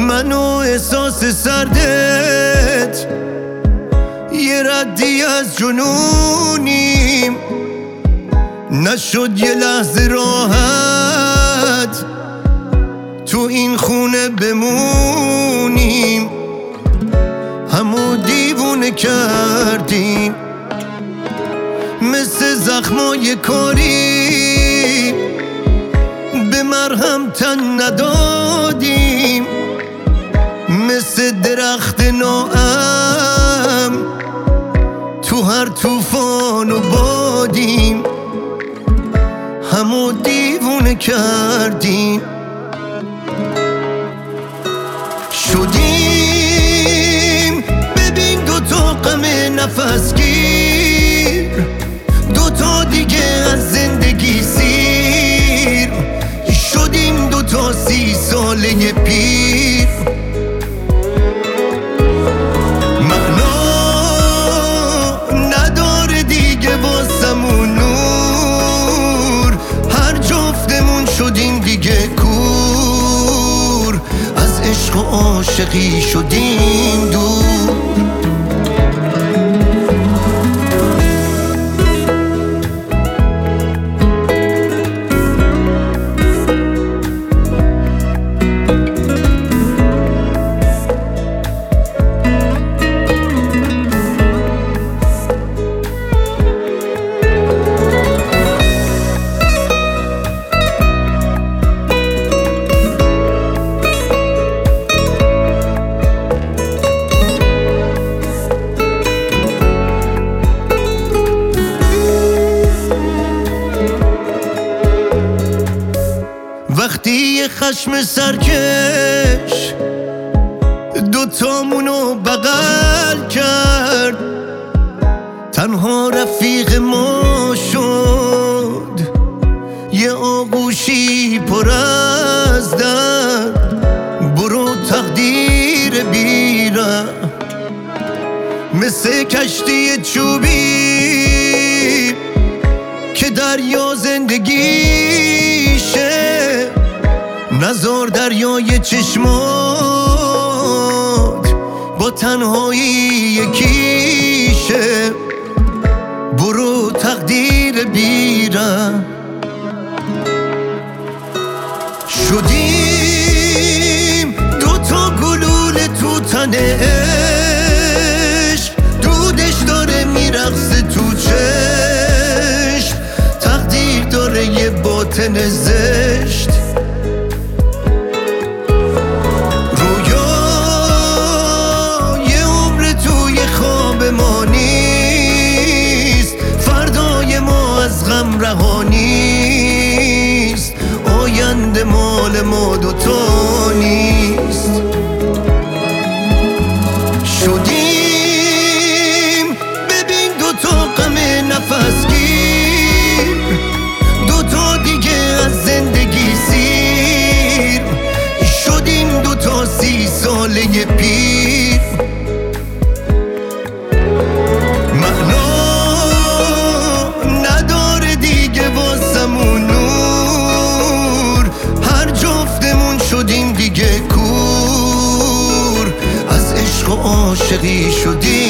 من و احساس سردت یه ردی از جنونیم، نشد یه لحظه راحت تو این خونه بمونیم. همو دیوونه کردیم مثل زخمای کاری، به مرهم تن ندادیم، مثل درخت ناام تو هر طوفان و بادیم. همو دیوونه کردیم، شدیم ببین دوتا غم نفس گیر، دوتا دیگه از زندگی سیر، شدیم دوتا 30 ساله پیر. معنا نداره دیگه واسمون نور، هر جفتمون شدیم دیگه کور، از عشق و عاشقی شدیم دور. وقتی یه خشم سرکش دوتامونو بغل کرد، تنها رفیق ما شد یه آغوشی پر از درد. برو تقدیر بیره مثل کشتی چوبی که دریا زندگیشه، نزار دریای چشمات با تنهایی یکیشه. برو تقدیر بیره شدیم دوتا گلوله تو تن عشق، دودش داره میرقصه تو چشم، تقدیر داره یه باطن زشت. غم رهانیست، آینده مال ما دوتا نیست. شدیم ببین دوتا غم نفس گیر، دوتا دیگه از زندگی سیر، شدیم دوتا 30 ساله پیر. شدیم دیگه کور، از عشق و عاشقی شدیم